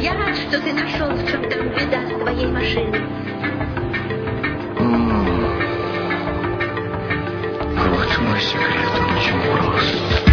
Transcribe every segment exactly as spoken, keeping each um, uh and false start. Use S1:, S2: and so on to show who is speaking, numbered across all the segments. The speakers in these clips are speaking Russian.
S1: Я рад, что ты нашел, в чем там беда с твоей машиной.
S2: Вот мой секрет, он очень прост.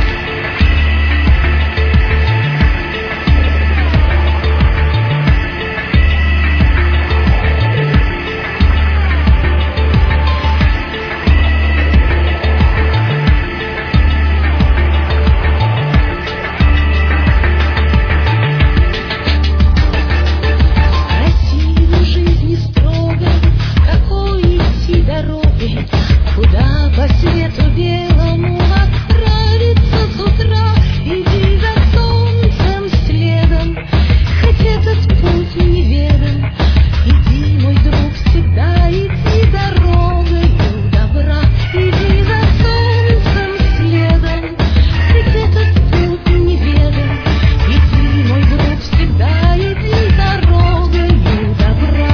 S3: Куда по свету белому отправиться с утра? Иди за солнцем следом, хоть этот путь неведом. Иди, мой друг, всегда иди дорогою добра. Иди за солнцем следом, хоть этот путь неведом. Иди, мой друг, всегда иди дорогою добра.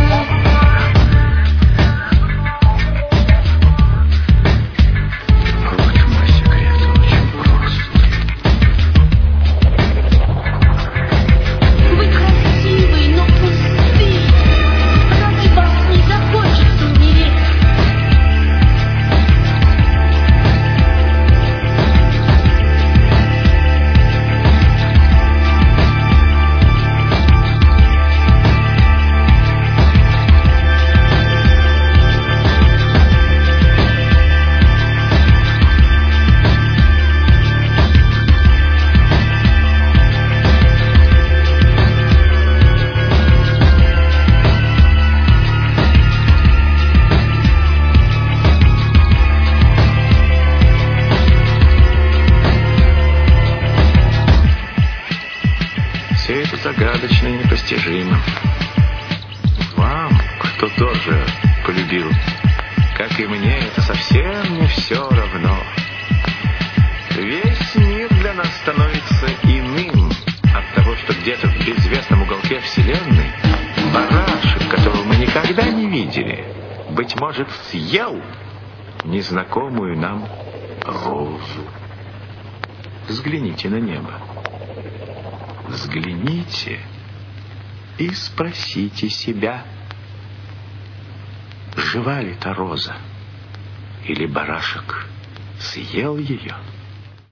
S2: Все это загадочно и непостижимо. Вам, кто тоже полюбил, как и мне, это совсем не все равно. Весь мир для нас становится иным от того, что где-то в безвестном уголке Вселенной барашек, которого мы никогда не видели, быть может, съел незнакомую нам розу. Взгляните на небо. Взгляните и спросите себя, жива ли та роза, или барашек съел ее?